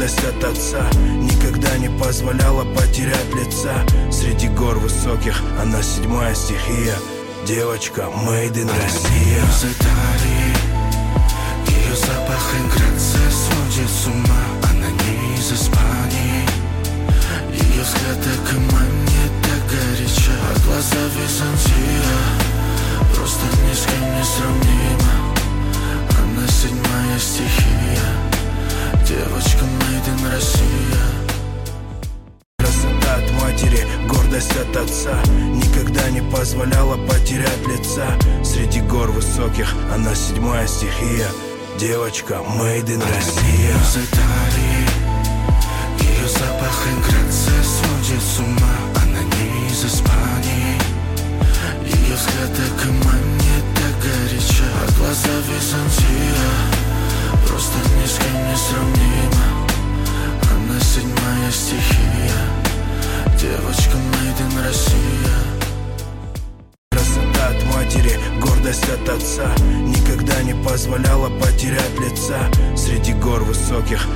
гордость от отца. Никогда не позволяла потерять лица. Среди гор высоких она седьмая стихия. Девочка made in Россия. Из Италии, ее запах и грация сводит с ума. Она не из Испании, ее взгляд так и манит, так горяча. А глаза Византия, просто ни с кем не сравнима. Она седьмая стихия. Девочка made in Россия. Красота от матери, гордость от отца. Никогда не позволяла потерять лица. Среди гор высоких она седьмая стихия. Девочка made in Россия. Из Италии, ее запах и грация сводит с ума. Она не из Испании, ее взгляд так и манит, так горяча. А глаза Византия, просто ни с кем не сравнима. Она седьмая стихия. Девочка made in Россия. Красота от матери, гордость от отца. Никогда не позволяла потерять лица. Среди гор высоких